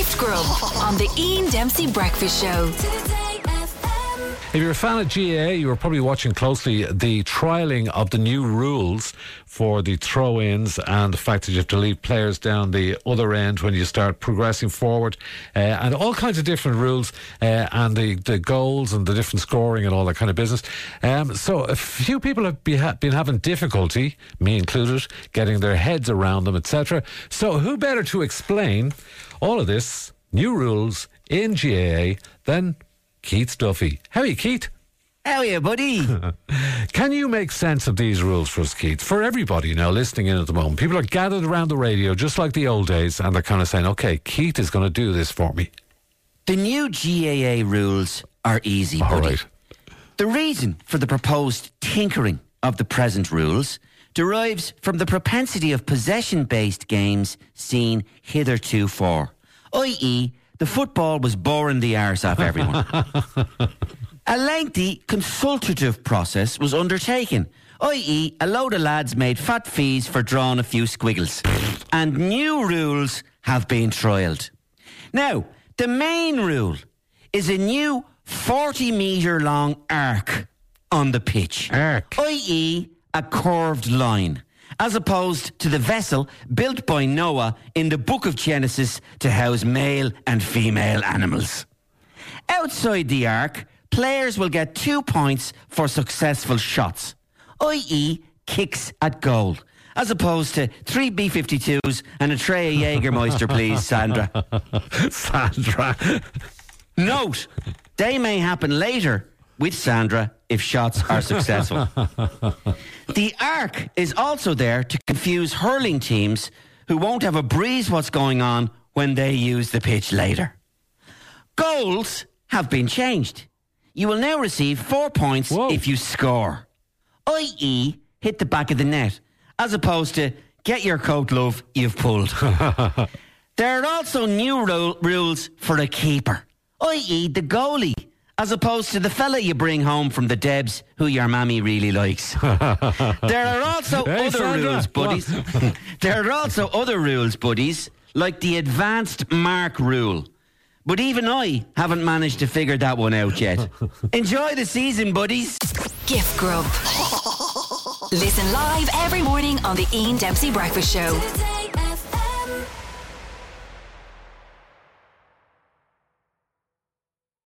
Gift Grub on the Ian Dempsey Breakfast Show. If you're a fan of GAA, you were probably watching closely the trialling of the new rules for the throw-ins and the fact that you have to leave players down the other end when you start progressing forward, and all kinds of different rules, and the goals and the different scoring and all that kind of business. So a few people have been having difficulty, me included, getting their heads around them, etc. So who better to explain all of this, new rules in GAA, than Keith Duffy. How are you, Keith? How are you, buddy? Can you make sense of these rules for us, Keith? For everybody now listening in at the moment, people are gathered around the radio just like the old days, and they're kind of saying, okay, Keith is going to do this for me. The new GAA rules are easy, buddy. All right. The reason for the proposed tinkering of the present rules derives from the propensity of possession-based games seen hitherto, i.e., the football was boring the arse off everyone. A lengthy consultative process was undertaken, i.e. a load of lads made fat fees for drawing a few squiggles. And new rules have been trialled. Now, the main rule is a new 40-metre long arc on the pitch. Arc. I.e. a curved line, as opposed to the vessel built by Noah in the book of Genesis to house male and female animals. Outside the arc, players will get 2 points for successful shots, i.e. kicks at goal, as opposed to 3 B-52s and a tray of Jägermeister, please, Sandra. Sandra. Note, they may happen later with Sandra if shots are successful. The arc is also there to confuse hurling teams who won't have a breeze what's going on when they use the pitch later. Goals have been changed. You will now receive 4 points if you score, i.e. hit the back of the net, as opposed to get your coat, love, you've pulled. There are also new rules for a keeper, i.e. the goalie, as opposed to the fella you bring home from the Debs who your mammy really likes. There are also rules, buddies. There are also other rules, buddies, like the advanced mark rule. But even I haven't managed to figure that one out yet. Enjoy the season, buddies. Gift Grub. Listen live every morning on the Ian Dempsey Breakfast Show.